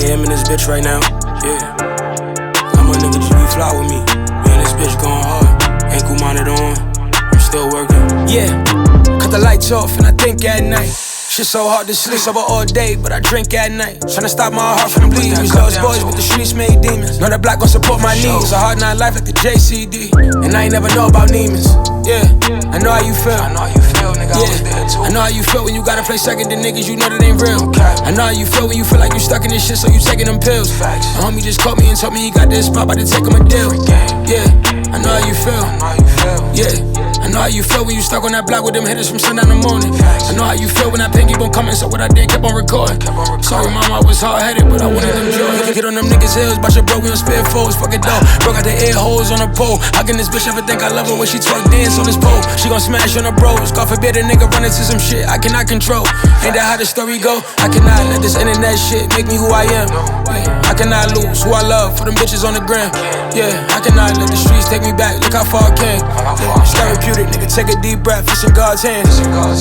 am in this bitch right now. Yeah. I'm a nigga, G fly with me. Me and this bitch going hard. Ankle monitor on. I'm still working. Yeah. Cut the lights off and I think at night. Shit so hard to sleep, sober all day, but I drink at night. Tryna stop my heart from bleeding. These lost boys, but the streets made demons. Know that black gon' support my needs. A hard night life like the JCD. And I ain't never know about Neiman's. Yeah, I know how you feel. I know how you feel, nigga. I was there too. I know how you feel when you gotta play second to niggas you know that ain't real. I know how you feel when you feel like you stuck in this shit, so you taking them pills. A homie just called me and told me he got this spot, about to take him a deal. Yeah, I know how you feel. Yeah. I know how you feel when you stuck on that block with them hitters from sundown to morning. I know how you feel when that pen keep on coming, so what I did, kept on recording. Sorry mama, I was hard-headed, but I wanted them joy. Get on them niggas' heels, but your bro, we don't spare foes. Fuck it though, broke out the air holes on the pole. How can this bitch ever think I love her when she twerk dance on this pole? She gon' smash on the bros, God forbid a nigga run into some shit I cannot control. Ain't that how the story go? I cannot let this internet shit make me who I am. I cannot lose who I love for them bitches on the gram. Yeah, I cannot let the streets take me back, look how far I came. It's therapeutic, nigga, take a deep breath, it's in God's hands.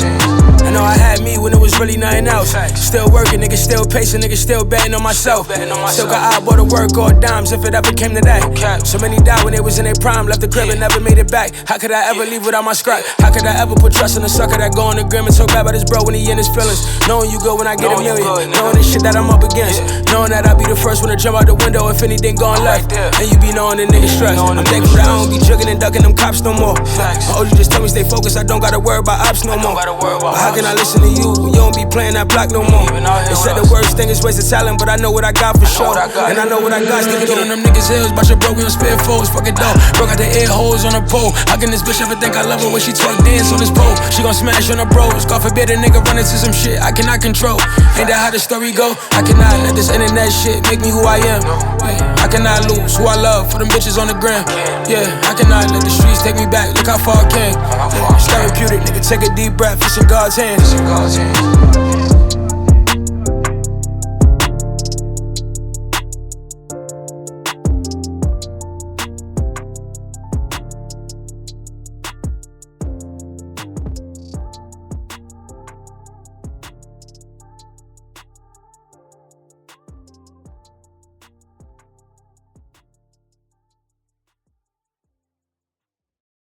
I know I had me when it was really nothing else. Still working, nigga, still pacing, nigga, still betting on myself. Still got eyeball to work or dimes if it ever came to that. So many died when they was in their prime, left the crib and never made it back. How could I ever leave without my scrap? How could I ever put trust in a sucker that go on the gram and talk bad about his bro when he in his feelings? Knowing you good when I get a million, knowing the shit that I'm up against, knowing that I'll be the first one to jump out the window if anything gone left. And you be knowing the nigga stress. I'm thankful that I don't be jugging and ducking them cops no more. My OG just tell me stay focused, I don't gotta worry about ops no more. But how can I listen to you when you don't be playing that block no more? They said the worst thing is wasted talent, but I know what I got for sure. And I know what I got, sticking on them niggas' heels, but your bro, we don't spare foes. Fuck it though, broke out the air holes on the pole. How can this bitch ever think I love her when she twerk dance on this pole? She gon' smash on the bros, God forbid a nigga run into some shit I cannot control. Ain't that how the story go? I cannot let this internet shit make me who I am. I cannot lose who I love for them bitches on the gram. Yeah, I cannot let the streets take me back, look how far I came. It's therapeutic, nigga, take a deep breath, it's in God's hands.